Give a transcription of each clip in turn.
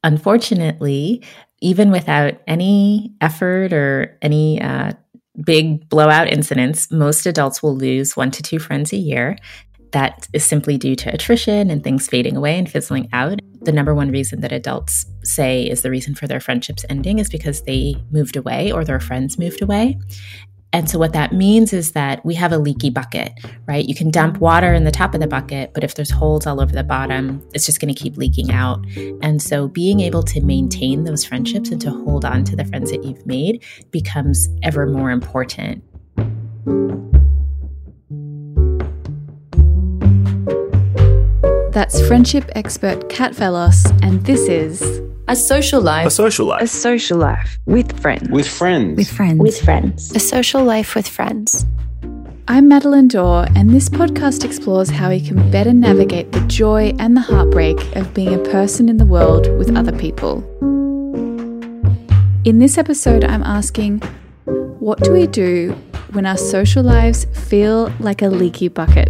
unfortunately, even without any effort or any big blowout incidents, most adults will lose 1 to 2 friends a year. That is simply due to attrition and things fading away and fizzling out. The number one reason that adults say is the reason for their friendships ending is because they moved away or their friends moved away. And so what that means is that we have a leaky bucket, right? You can dump water in the top of the bucket, but if there's holes all over the bottom, it's just going to keep leaking out. And so being able to maintain those friendships and to hold on to the friends that you've made becomes ever more important. That's friendship expert Kat Vellos, and this is A Social Life. A Social Life. A Social Life with friends. With friends. With Friends. With friends. A Social Life with Friends. I'm Madeline Dorr, and this podcast explores how we can better navigate the joy and the heartbreak of being a person in the world with other people. In this episode, I'm asking, what do we do when our social lives feel like a leaky bucket?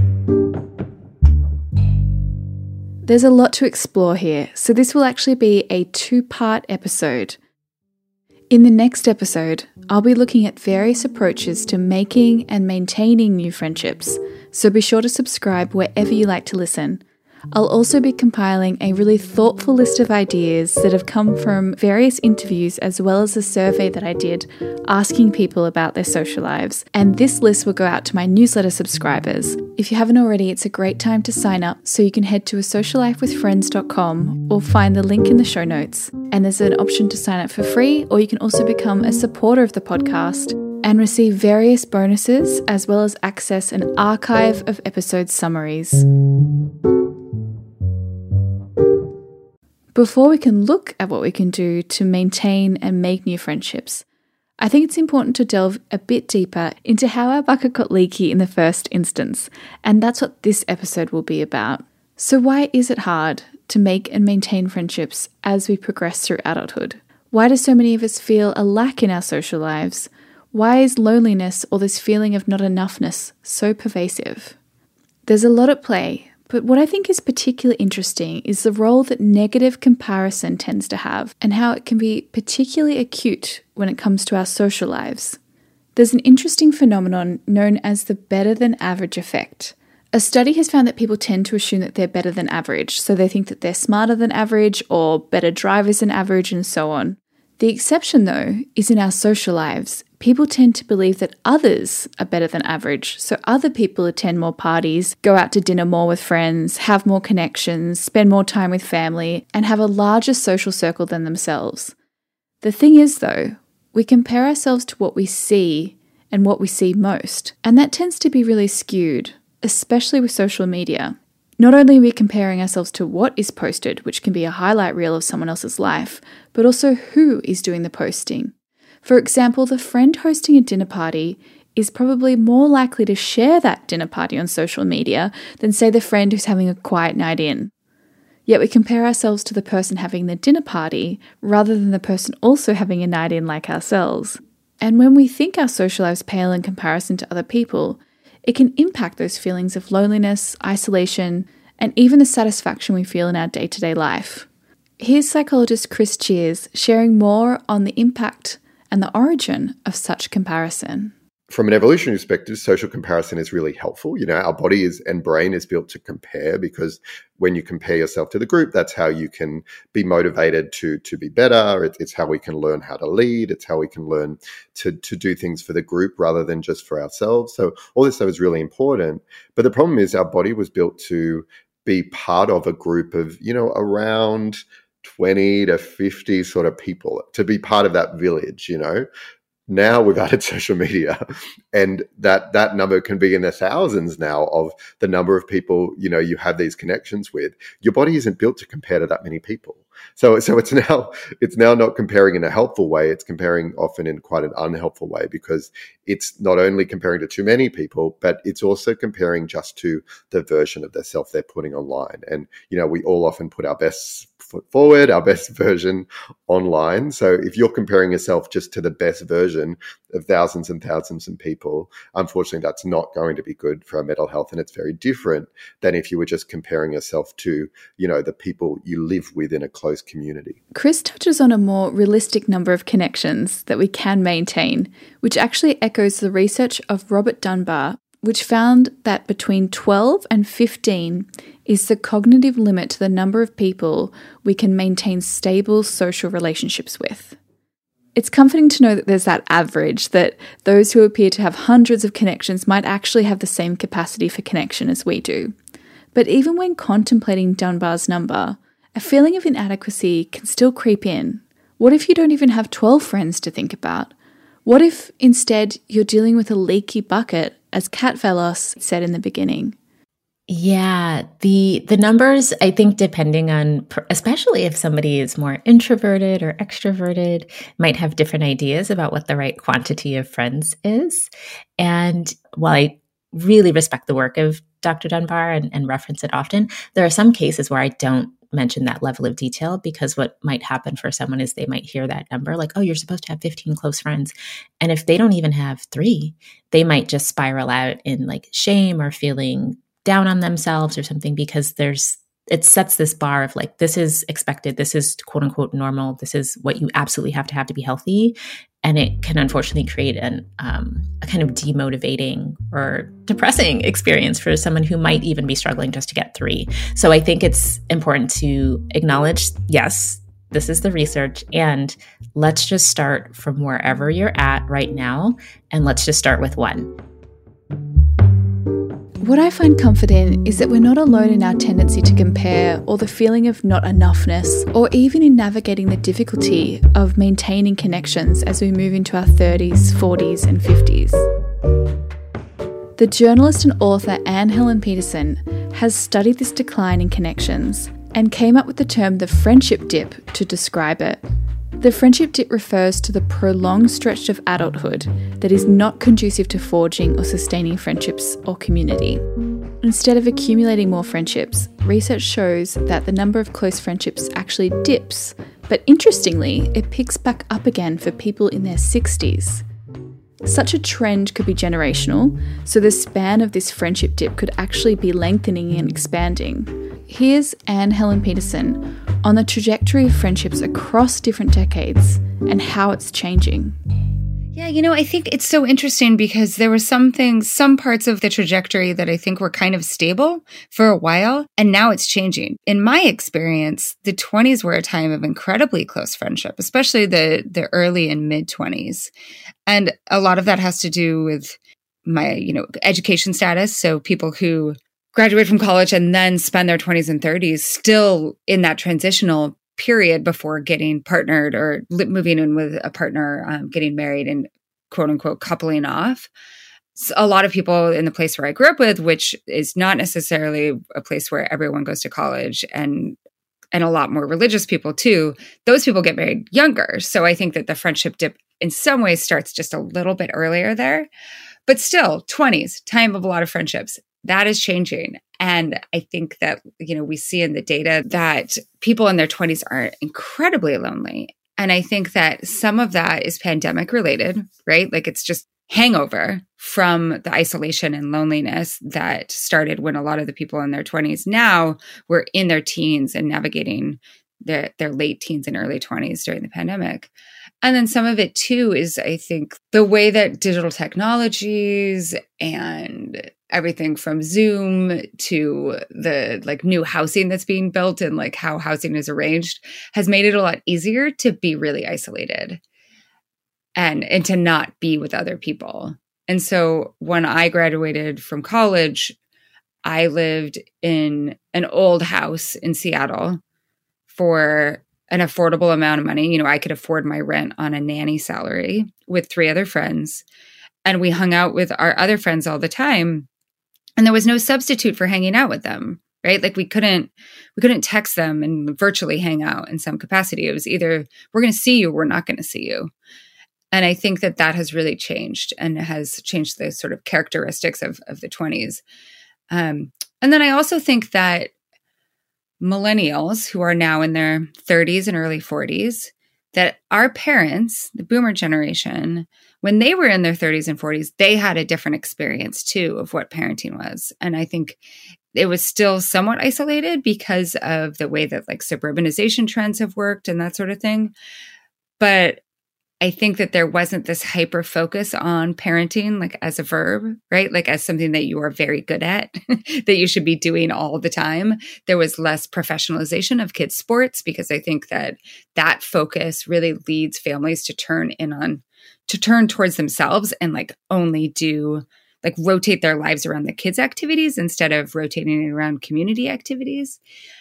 There's a lot to explore here, so this will actually be a 2-part episode. In the next episode, I'll be looking at various approaches to making and maintaining new friendships, so be sure to subscribe wherever you like to listen. I'll also be compiling a really thoughtful list of ideas that have come from various interviews as well as a survey that I did asking people about their social lives, and this list will go out to my newsletter subscribers. If you haven't already, it's a great time to sign up, so you can head to asociallifewithfriends.com or find the link in the show notes. And there's an option to sign up for free, or you can also become a supporter of the podcast and receive various bonuses as well as access an archive of episode summaries. Before we can look at what we can do to maintain and make new friendships, I think it's important to delve a bit deeper into how our bucket got leaky in the first instance, and that's what this episode will be about. So why is it hard to make and maintain friendships as we progress through adulthood? Why do so many of us feel a lack in our social lives? Why is loneliness or this feeling of not enoughness so pervasive? There's a lot at play, but what I think is particularly interesting is the role that negative comparison tends to have and how it can be particularly acute when it comes to our social lives. There's an interesting phenomenon known as the better than average effect. A study has found that people tend to assume that they're better than average, so they think that they're smarter than average or better drivers than average and so on. The exception, though, is in our social lives. People tend to believe that others are better than average, so other people attend more parties, go out to dinner more with friends, have more connections, spend more time with family, and have a larger social circle than themselves. The thing is, though, we compare ourselves to what we see and what we see most, and that tends to be really skewed, especially with social media. Not only are we comparing ourselves to what is posted, which can be a highlight reel of someone else's life, but also who is doing the posting. For example, the friend hosting a dinner party is probably more likely to share that dinner party on social media than, say, the friend who's having a quiet night in. Yet we compare ourselves to the person having the dinner party rather than the person also having a night in like ourselves. And when we think our social lives pale in comparison to other people, it can impact those feelings of loneliness, isolation, and even the satisfaction we feel in our day-to-day life. Here's psychologist Chris Cheers sharing more on the impact and the origin of such comparison. From an evolutionary perspective, social comparison is really helpful. You know, our body and brain is built to compare, because when you compare yourself to the group, that's how you can be motivated to be better. It's how we can learn how to lead. It's how we can learn to do things for the group rather than just for ourselves. So all this stuff is really important. But the problem is our body was built to be part of a group of, you know, around 20 to 50 sort of people, to be part of that village, you know. Now we've added social media, and that number can be in the thousands now of the number of people, you know, you have these connections with. Your body isn't built to compare to that many people. So it's now not comparing in a helpful way. It's comparing often in quite an unhelpful way, because it's not only comparing to too many people, but it's also comparing just to the version of their self they're putting online. And, you know, we all often put our best foot forward, our best version online. So if you're comparing yourself just to the best version of thousands and thousands of people, unfortunately, that's not going to be good for our mental health. And it's very different than if you were just comparing yourself to, the people you live with in a close community. Chris touches on a more realistic number of connections that we can maintain, which actually echoes the research of Robert Dunbar, which found that between 12 and 15 is the cognitive limit to the number of people we can maintain stable social relationships with. It's comforting to know that there's that average, that those who appear to have hundreds of connections might actually have the same capacity for connection as we do. But even when contemplating Dunbar's number, a feeling of inadequacy can still creep in. What if you don't even have 12 friends to think about? What if instead you're dealing with a leaky bucket, as Kat Vellos said in the beginning? Yeah, the numbers, I think, depending on, especially if somebody is more introverted or extroverted, might have different ideas about what the right quantity of friends is. And while I really respect the work of Dr. Dunbar and reference it often, there are some cases where I don't mention that level of detail, because what might happen for someone is they might hear that number like, oh, you're supposed to have 15 close friends. And if they don't even have 3, they might just spiral out in like shame or feeling down on themselves or something, because it sets this bar of like, this is expected, this is quote unquote normal, this is what you absolutely have to be healthy. And it can unfortunately create a kind of demotivating or depressing experience for someone who might even be struggling just to get 3. So I think it's important to acknowledge, yes, this is the research, and let's just start from wherever you're at right now, and let's just start with 1. What I find comfort in is that we're not alone in our tendency to compare, or the feeling of not enoughness, or even in navigating the difficulty of maintaining connections as we move into our 30s, 40s, and 50s. The journalist and author Anne Helen Petersen has studied this decline in connections and came up with the term the friendship dip to describe it. The friendship dip refers to the prolonged stretch of adulthood that is not conducive to forging or sustaining friendships or community. Instead of accumulating more friendships, research shows that the number of close friendships actually dips, but interestingly, it picks back up again for people in their 60s. Such a trend could be generational, so the span of this friendship dip could actually be lengthening and expanding. Here's Anne Helen Petersen on the trajectory of friendships across different decades and how it's changing. Yeah, I think it's so interesting because there were some parts of the trajectory that I think were kind of stable for a while, and now it's changing. In my experience, the 20s were a time of incredibly close friendship, especially the early and mid 20s. And a lot of that has to do with my, education status. So people who graduate from college and then spend their 20s and 30s still in that transitional period before getting partnered or moving in with a partner, getting married and quote unquote coupling off. So a lot of people in the place where I grew up with, which is not necessarily a place where everyone goes to college, and a lot more religious people too, those people get married younger. So I think that the friendship dip in some ways starts just a little bit earlier there. But still, 20s, time of a lot of friendships. That is changing. And I think that, we see in the data that people in their 20s are incredibly lonely. And I think that some of that is pandemic related, right? Like it's just hangover from the isolation and loneliness that started when a lot of the people in their 20s now were in their teens and navigating their late teens and early 20s during the pandemic. And then some of it too is, I think, the way that digital technologies and everything from Zoom to the new housing that's being built and how housing is arranged has made it a lot easier to be really isolated and to not be with other people. And so when I graduated from college, I lived in an old house in Seattle for an affordable amount of money. I could afford my rent on a nanny salary with 3 other friends. And we hung out with our other friends all the time. And there was no substitute for hanging out with them, right? We couldn't text them and virtually hang out in some capacity. It was either we're going to see you or we're not going to see you. And I think that has really changed and has changed the sort of characteristics of the 20s. And then I also think that millennials who are now in their 30s and early 40s, that our parents, the boomer generation, when they were in their 30s and 40s, they had a different experience too of what parenting was. And I think it was still somewhat isolated because of the way that like suburbanization trends have worked and that sort of thing. But I think that there wasn't this hyper focus on parenting, like as a verb, right? Like as something that you are very good at, that you should be doing all the time. There was less professionalization of kids' sports because I think that that focus really leads families to turn towards themselves and like only do, like rotate their lives around the kids' activities instead of rotating it around community activities.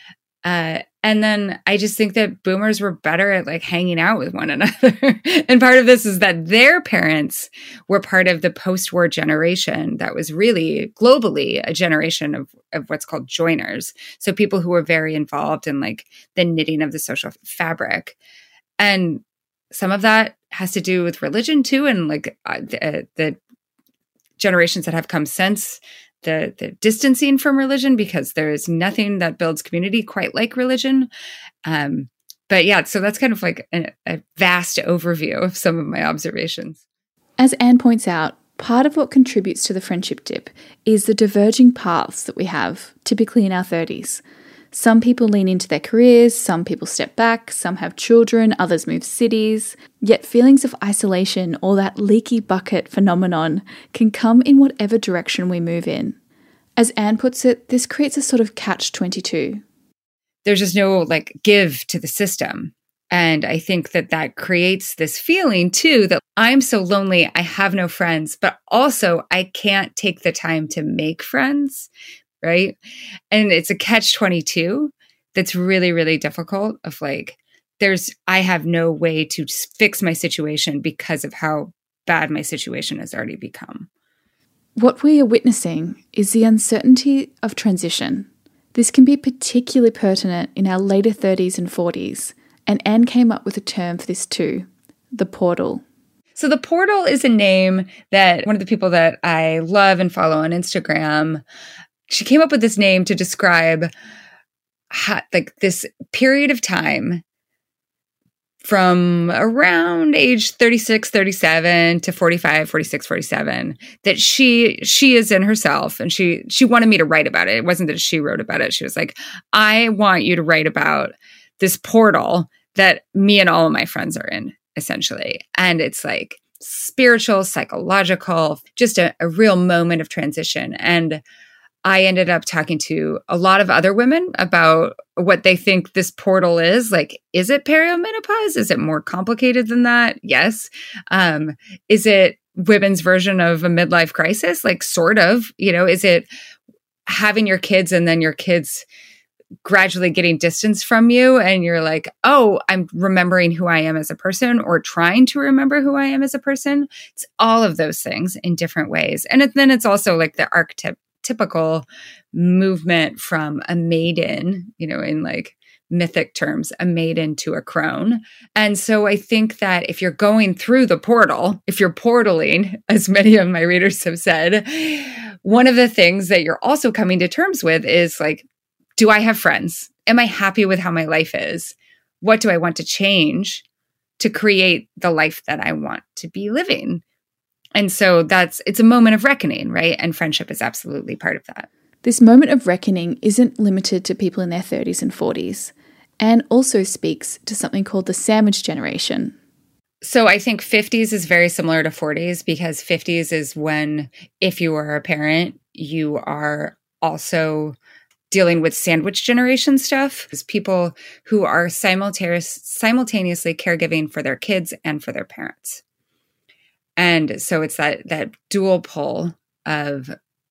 And then I just think that boomers were better at like hanging out with one another. And part of this is that their parents were part of the post-war generation that was really globally a generation of what's called joiners. So people who were very involved in like the knitting of the social fabric. And some of that has to do with religion too. And like the generations that have come since, the distancing from religion, because there is nothing that builds community quite like religion. But yeah, so that's kind of like a vast overview of some of my observations. As Anne points out, part of what contributes to the friendship dip is the diverging paths that we have, typically in our 30s. Some people lean into their careers, some people step back, some have children, others move cities. Yet feelings of isolation or that leaky bucket phenomenon can come in whatever direction we move in. As Anne puts it, this creates a sort of catch-22. There's just no like give to the system. And I think that creates this feeling too that I'm so lonely, I have no friends, but also I can't take the time to make friends. Right. And it's a catch-22 that's really, really difficult of like, I have no way to fix my situation because of how bad my situation has already become. What we are witnessing is the uncertainty of transition. This can be particularly pertinent in our later 30s and 40s. And Anne came up with a term for this too, the portal. So the portal is a name that one of the people that I love and follow on Instagram, she came up with this name to describe like this period of time from around age 36, 37 to 45, 46, 47 that she is in herself. And she wanted me to write about it. It wasn't that she wrote about it. She was like, I want you to write about this portal that me and all of my friends are in, essentially. And it's like spiritual, psychological, just a real moment of transition. And I ended up talking to a lot of other women about what they think this portal is. Like, is it perimenopause? Is it more complicated than that? Yes. Is it women's version of a midlife crisis? Like, sort of, is it having your kids and then your kids gradually getting distance from you and you're like, oh, I'm remembering who I am as a person or trying to remember who I am as a person? It's all of those things in different ways. And then it's also like the typical movement from a maiden, in like mythic terms, a maiden to a crone. And so I think that if you're going through the portal, if you're portaling, as many of my readers have said, one of the things that you're also coming to terms with is like, do I have friends? Am I happy with how my life is? What do I want to change to create the life that I want to be living? And so it's a moment of reckoning, right? And friendship is absolutely part of that. This moment of reckoning isn't limited to people in their 30s and 40s. Anne also speaks to something called the sandwich generation. So I think 50s is very similar to 40s because 50s is when, if you are a parent, you are also dealing with sandwich generation stuff. It's people who are simultaneously caregiving for their kids and for their parents. And so it's that dual pull of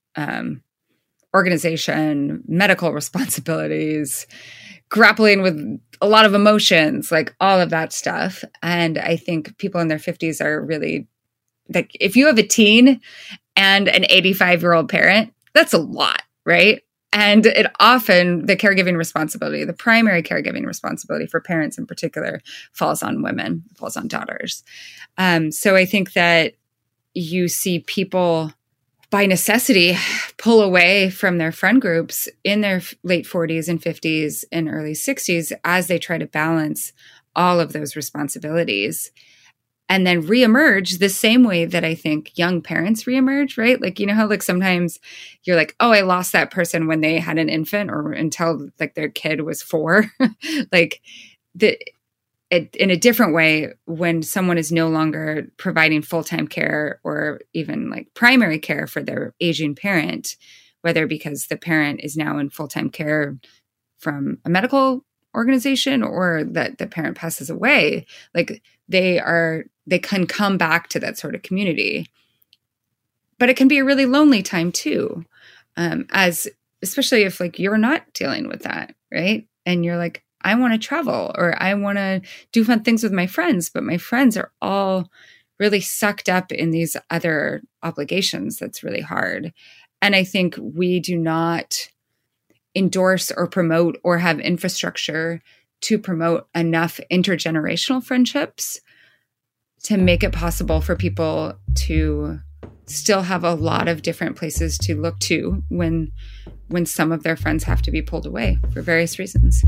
organization, medical responsibilities, grappling with a lot of emotions, like all of that stuff. And I think people in their 50s are really, like, if you have a teen and an 85-year-old parent, that's a lot, right? And it often, the caregiving responsibility, the primary caregiving responsibility for parents in particular, falls on women, falls on daughters. So I think that you see people by necessity pull away from their friend groups in their late 40s and 50s and early 60s as they try to balance all of those responsibilities, and then reemerge the same way that I think young parents reemerge, right? Like, you know how like sometimes you're like, oh, I lost that person when they had an infant or until like their kid was 4. Like in a different way, when someone is no longer providing full-time care or even like primary care for their aging parent, whether because the parent is now in full-time care from a medical organization or that the parent passes away, like they can come back to that sort of community. But it can be a really lonely time too, especially if like you're not dealing with that, right? And you're like, I want to travel or I want to do fun things with my friends, but my friends are all really sucked up in these other obligations. That's really hard. And I think we do not endorse or promote or have infrastructure to promote enough intergenerational friendships to make it possible for people to still have a lot of different places to look to when some of their friends have to be pulled away for various reasons.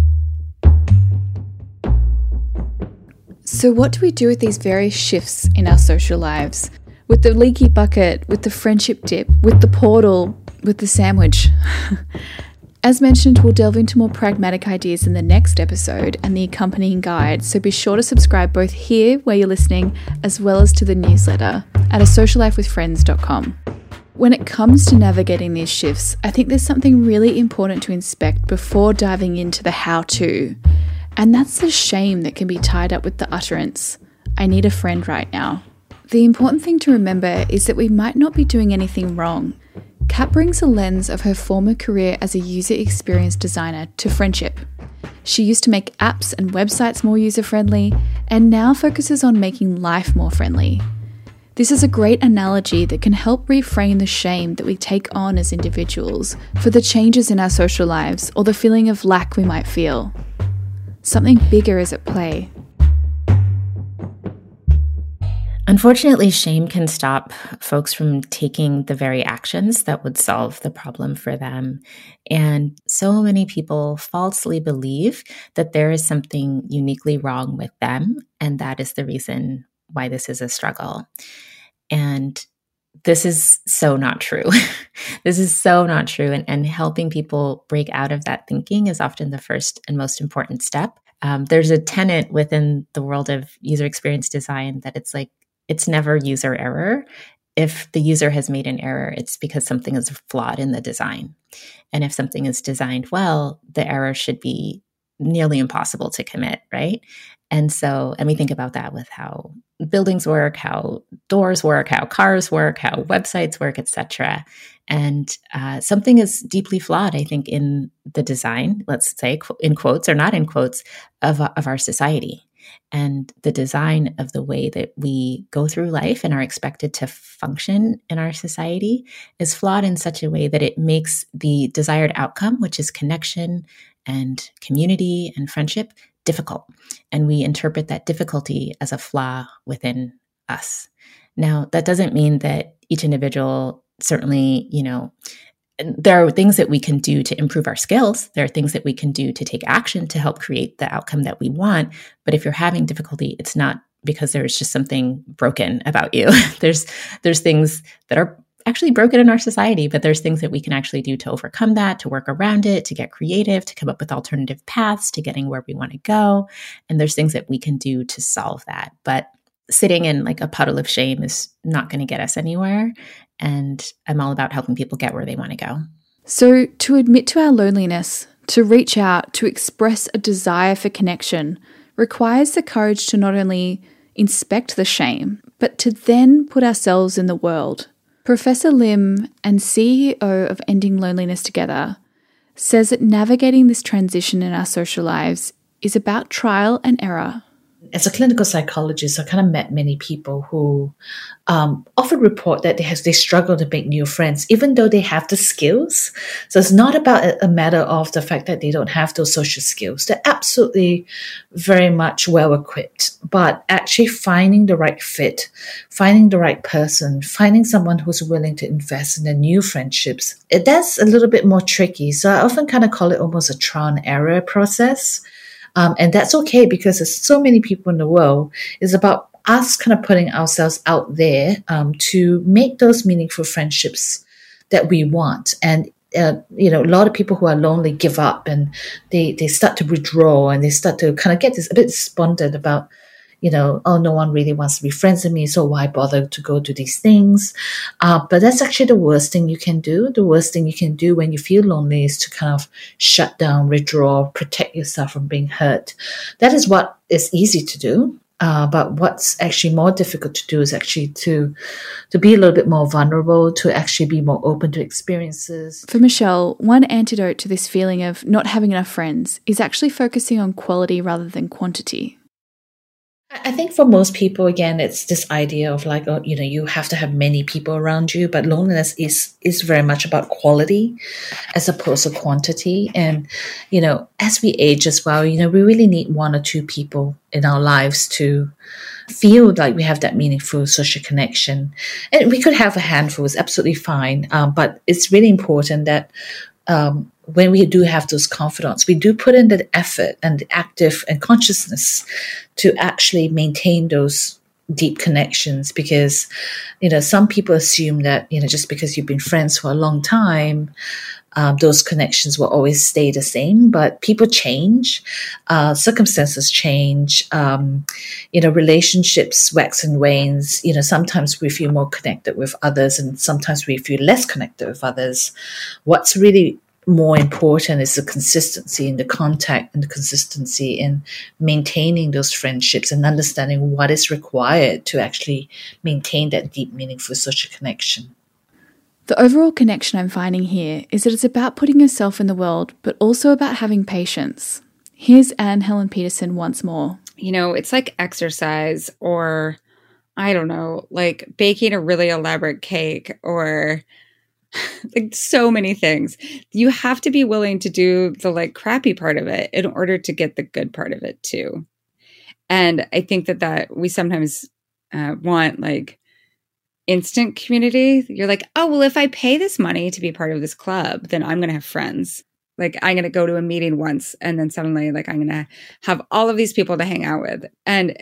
So what do we do with these various shifts in our social lives? With the leaky bucket, with the friendship dip, with the portal, with the sandwich? As mentioned, we'll delve into more pragmatic ideas in the next episode and the accompanying guide, so be sure to subscribe both here, where you're listening, as well as to the newsletter at asociallifewithfriends.com. When it comes to navigating these shifts, I think there's something really important to inspect before diving into the how-to, and that's the shame that can be tied up with the utterance, "I need a friend right now." The important thing to remember is that we might not be doing anything wrong. Kat brings a lens of her former career as a user experience designer to friendship. She used to make apps and websites more user-friendly and now focuses on making life more friendly. This is a great analogy that can help reframe the shame that we take on as individuals for the changes in our social lives or the feeling of lack we might feel. Something bigger is at play. Unfortunately, shame can stop folks from taking the very actions that would solve the problem for them. And so many people falsely believe that there is something uniquely wrong with them, and that is the reason why this is a struggle. And this is so not true. This is so not true. And helping people break out of that thinking is often the first and most important step. There's a tenet within the world of user experience design that it's like, it's never user error. If the user has made an error, it's because something is flawed in the design. And if something is designed well, the error should be nearly impossible to commit, right? And we think about that with how buildings work, how doors work, how cars work, how websites work, etc. And something is deeply flawed, I think, in the design, let's say in quotes or not in quotes, of our society. And the design of the way that we go through life and are expected to function in our society is flawed in such a way that it makes the desired outcome, which is connection and community and friendship, difficult. And we interpret that difficulty as a flaw within us. Now, that doesn't mean that each individual certainly, there are things that we can do to improve our skills. There are things that we can do to take action to help create the outcome that we want. But if you're having difficulty, it's not because there's just something broken about you. There's things that are actually broken in our society, but there's things that we can actually do to overcome that, to work around it, to get creative, to come up with alternative paths to getting where we want to go. And there's things that we can do to solve that. But sitting in like a puddle of shame is not going to get us anywhere. And I'm all about helping people get where they want to go. So to admit to our loneliness, to reach out, to express a desire for connection requires the courage to not only inspect the shame, but to then put ourselves in the world. Professor Lim and CEO of Ending Loneliness Together says that navigating this transition in our social lives is about trial and error. as a clinical psychologist, I kind of met many people who often report that they struggle to make new friends, even though they have the skills. So it's not about a matter of the fact that they don't have those social skills. They're absolutely very much well equipped, but actually finding the right fit, finding the right person, finding someone who's willing to invest in the new friendships, that's a little bit more tricky. So I often kind of call it almost a trial and error process. And that's okay because there's so many people in the world. It's about us kind of putting ourselves out there to make those meaningful friendships that we want. And, a lot of people who are lonely give up and they start to withdraw and they start to kind of get a bit despondent about, oh, no one really wants to be friends with me, so why bother to go do these things? But that's actually the worst thing you can do. The worst thing you can do when you feel lonely is to kind of shut down, withdraw, protect yourself from being hurt. That is what is easy to do. But what's actually more difficult to do is actually to be a little bit more vulnerable, to actually be more open to experiences. For Michelle, one antidote to this feeling of not having enough friends is actually focusing on quality rather than quantity. I think for most people, again, it's this idea of like, you have to have many people around you, but loneliness is very much about quality as opposed to quantity. And, as we age as well, we really need one or two people in our lives to feel like we have that meaningful social connection. And we could have a handful, it's absolutely fine. But it's really important that when we do have those confidants, we do put in the effort and the active and consciousness to actually maintain those deep connections, because, some people assume that, just because you've been friends for a long time, those connections will always stay the same, but people change, circumstances change, relationships wax and wanes. Sometimes we feel more connected with others and sometimes we feel less connected with others. What's really more important is the consistency in the contact and the consistency in maintaining those friendships and understanding what is required to actually maintain that deep, meaningful social connection. The overall connection I'm finding here is that it's about putting yourself in the world, but also about having patience. Here's Anne Helen Peterson once more. It's like exercise, or I don't know, like baking a really elaborate cake, or like so many things. You have to be willing to do the crappy part of it in order to get the good part of it too. And I think that we sometimes want instant community. You're like, oh, well, if I pay this money to be part of this club, then I'm going to have friends. I'm going to go to a meeting once and then suddenly I'm going to have all of these people to hang out with. And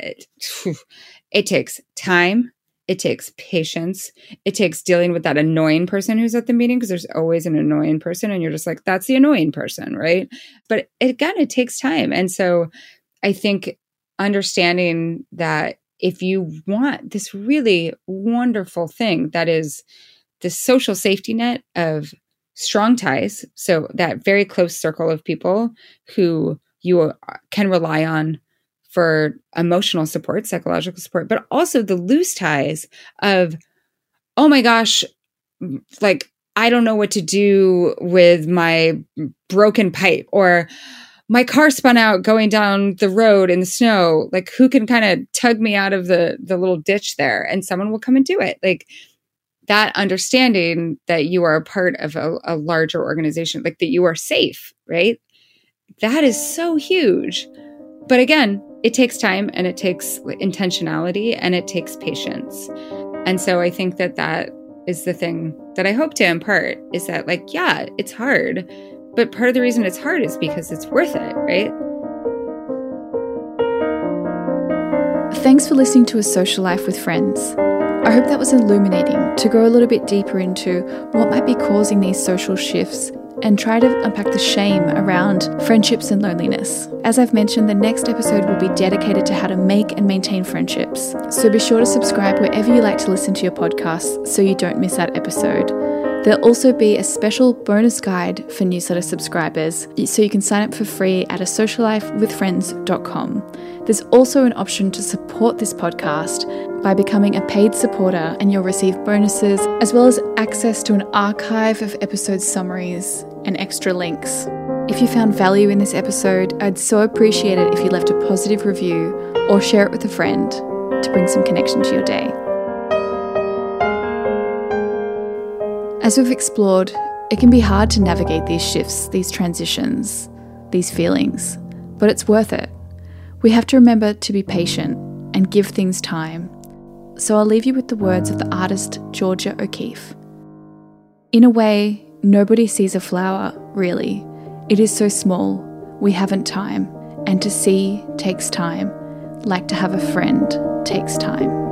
it takes time. It takes patience. It takes dealing with that annoying person who's at the meeting, because there's always an annoying person and you're just like, that's the annoying person, right? But it takes time. And so I think understanding that if you want this really wonderful thing that is the social safety net of strong ties, so that very close circle of people who you can rely on for emotional support, psychological support, but also the loose ties of, oh my gosh, I don't know what to do with my broken pipe, or my car spun out going down the road in the snow. Who can kind of tug me out of the little ditch there? And someone will come and do it. That understanding that you are a part of a larger organization, that you are safe, right? That is so huge. But again, it takes time and it takes intentionality and it takes patience. And so I think that is the thing that I hope to impart, is that yeah, it's hard, but part of the reason it's hard is because it's worth it, right? Thanks for listening to A Social Life with Friends. I hope that was illuminating to go a little bit deeper into what might be causing these social shifts and try to unpack the shame around friendships and loneliness. As I've mentioned, the next episode will be dedicated to how to make and maintain friendships. So be sure to subscribe wherever you like to listen to your podcasts so you don't miss that episode. There'll also be a special bonus guide for newsletter subscribers, so you can sign up for free at asociallifewithfriends.com. There's also an option to support this podcast by becoming a paid supporter, and you'll receive bonuses as well as access to an archive of episode summaries and extra links. If you found value in this episode, I'd so appreciate it if you left a positive review or share it with a friend to bring some connection to your day. As we've explored, it can be hard to navigate these shifts, these transitions, these feelings, but it's worth it. We have to remember to be patient and give things time. So I'll leave you with the words of the artist Georgia O'Keeffe. In a way, nobody sees a flower, really. It is so small, we haven't time, and to see takes time, like to have a friend takes time.